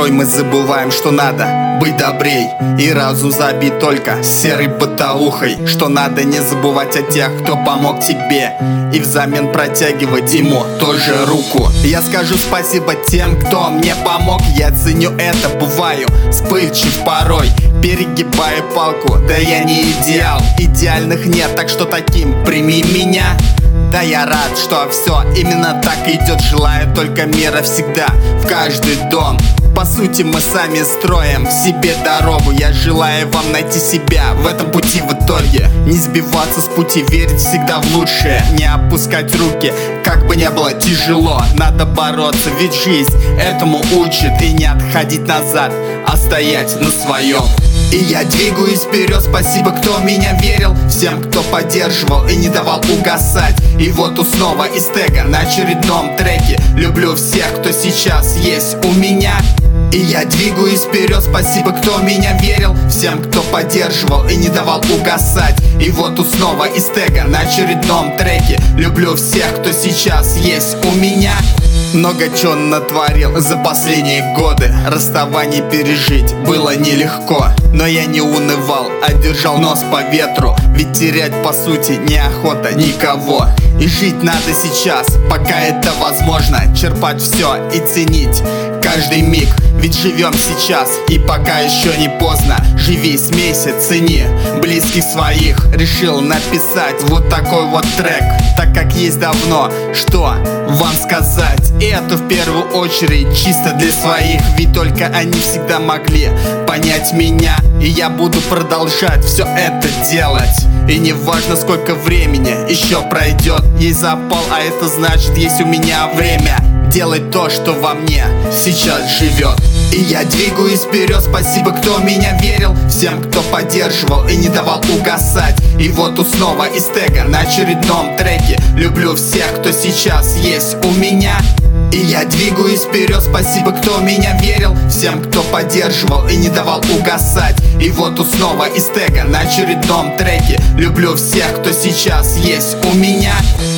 Порой мы забываем, что надо быть добрей, и разум забит только серой бытовухой. Что надо не забывать о тех, кто помог тебе, и взамен протягивать ему тоже руку. Я скажу спасибо тем, кто мне помог. Я ценю это, бываю вспыльчив порой, перегибаю палку, да я не идеал. Идеальных нет, так что таким прими меня. Да, я рад, что все именно так идет. Желаю только мира всегда в каждый дом. По сути, мы сами строим себе дорогу. Я желаю вам найти себя в этом пути в итоге. Не сбиваться с пути, верить всегда в лучшее, не опускать руки, как бы не было тяжело. Надо бороться, ведь жизнь этому учит. И не отходить назад, а стоять на своем. И я двигаюсь вперед, спасибо, кто в меня верил, всем, кто поддерживал и не давал угасать. И вот снова из тега на очередном треке. Люблю всех, кто сейчас есть у меня. И я двигаюсь вперед, спасибо, кто в меня верил, всем, кто поддерживал и не давал угасать. И вот снова из тега на очередном треке. Люблю всех, кто сейчас есть у меня. Много чего натворил за последние годы. Расставаний пережить было нелегко, но я не унывал, а держал нос по ветру. Ведь терять по сути неохота никого. И жить надо сейчас, пока это возможно. Черпать все и ценить каждый миг. Ведь живем сейчас, и пока еще не поздно. Живи, смейся, цени близких своих. Решил написать вот такой вот трек, так как есть давно что вам сказать. И это в первую очередь чисто для своих, ведь только они всегда могли понять меня. И я буду продолжать все это делать. И не важно, сколько времени еще пройдет. Есть запал, а это значит, есть у меня время делать то, что во мне сейчас живет. И я двигаюсь вперед, спасибо, кто в меня верил, всем, кто поддерживал и не давал угасать. И вот снова из тега на очередном треке. Люблю всех, кто сейчас есть у меня. И я двигаюсь вперед, спасибо, кто в меня верил, всем, кто поддерживал и не давал угасать. И вот снова из тега на очередном треке. Люблю всех, кто сейчас есть у меня.